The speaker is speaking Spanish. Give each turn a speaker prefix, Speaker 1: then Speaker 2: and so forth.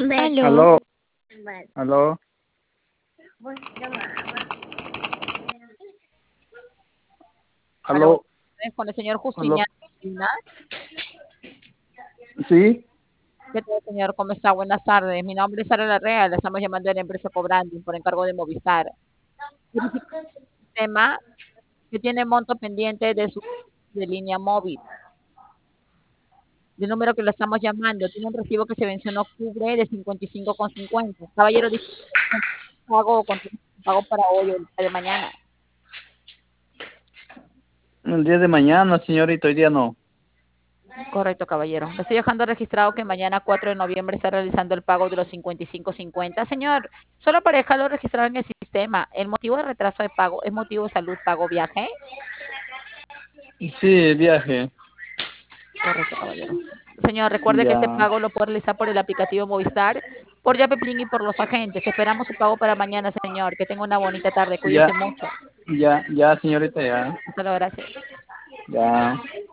Speaker 1: Aló.
Speaker 2: Aló, aló,
Speaker 1: Aló,
Speaker 2: aló,
Speaker 1: con el señor
Speaker 2: aló.
Speaker 1: Justiniano Medina.
Speaker 2: ¿Sí?
Speaker 1: ¿Qué tal, señor? ¿Cómo está? Buenas tardes. Mi nombre es Sara Larrea. Le estamos llamando de la empresa Cobranding por encargo de Movistar. Verifica el sistema que tiene monto pendiente de su de línea móvil. El número que lo estamos llamando tiene un recibo que se venció en octubre de 55,50. Caballero, pago con pago para hoy o el día de mañana.
Speaker 2: El día de mañana, señorita, hoy día no.
Speaker 1: Correcto, caballero. Le estoy dejando registrado que mañana 4 de noviembre está realizando el pago de los 55,50. Señor, solo para dejarlo registrado en el sistema, ¿el motivo de retraso de pago es motivo de salud, pago, viaje?
Speaker 2: Sí, viaje.
Speaker 1: Correcto, caballero. Señor, recuerde que este
Speaker 2: Ya,
Speaker 1: pago lo puede realizar por el aplicativo Movistar, por Yapeplin y por los agentes. Esperamos su pago para mañana, señor. Que tenga una bonita tarde.
Speaker 2: ya,
Speaker 1: Cuídese mucho.
Speaker 2: ya, señorita, ya,
Speaker 1: Hasta luego, gracias.
Speaker 2: ya.